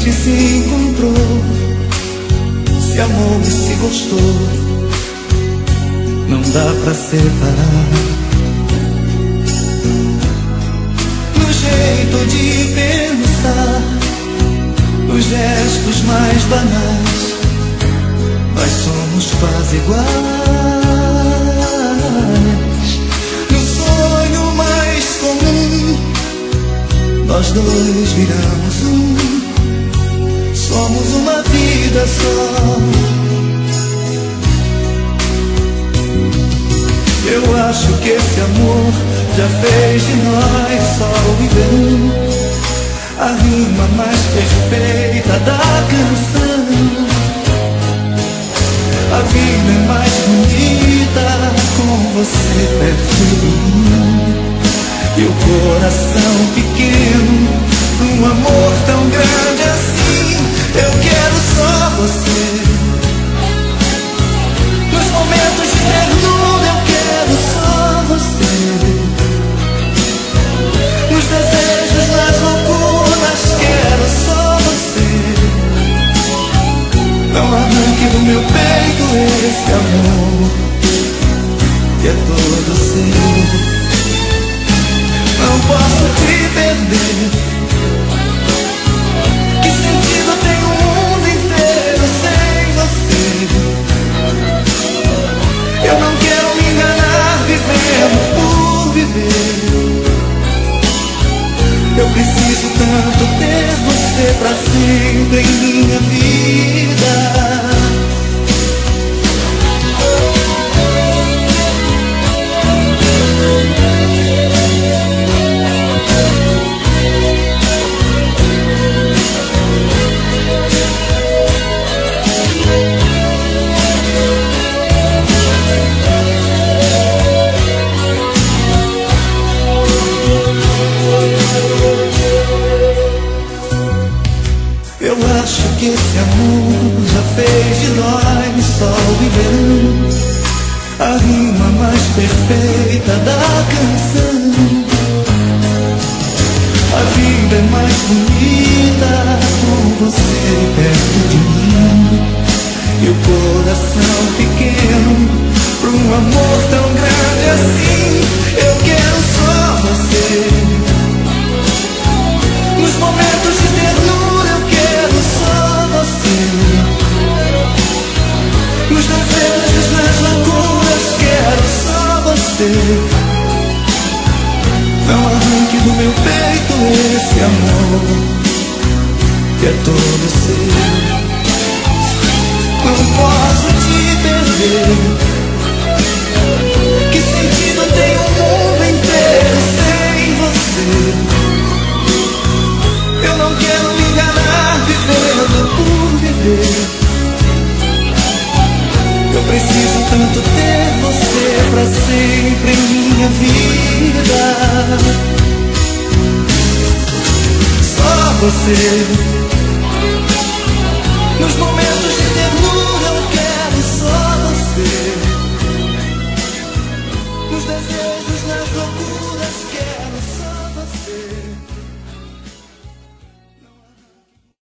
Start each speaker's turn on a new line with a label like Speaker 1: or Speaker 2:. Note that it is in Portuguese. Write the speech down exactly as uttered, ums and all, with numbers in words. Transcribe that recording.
Speaker 1: gente se encontrou, se amou e se gostou, não dá pra separar. No jeito de pensar, nos gestos mais banais, nós somos quase iguais. No sonho mais comum, nós dois viramos um, somos uma vida só. Eu acho que esse amor já fez de nós só viver um, a rima mais perfeita da canção. A vida é mais bonita com você perto de mim, e o coração pequeno, um amor tão grande assim. Eu quero só você. Nos momentos de ternura eu quero só você. Nos desejos, nas loucuras, quero só você. Não arranque do meu peito esse amor que é todo seu. Não posso te perder. Que sentido tem o mundo inteiro sem você? Eu não quero me enganar vivendo por viver. Eu preciso tanto ter você pra sempre em minha vida. Que esse amor já fez de nós só viver, a rima mais perfeita da canção. A vida é mais bonita com você perto de mim, e o coração pequeno pra um amor tão grande assim. Eu quero só você. Nos momentos de ternura eu quero só você. Nos desejos, nas loucuras, quero só você. Não arranque do meu peito esse amor que é todo seu. Não posso te perder. Que sentido tem o mundo inteiro sem você? Eu não quero me enganar vivendo por viver. Eu preciso tanto ter você pra sempre em minha vida. Só você.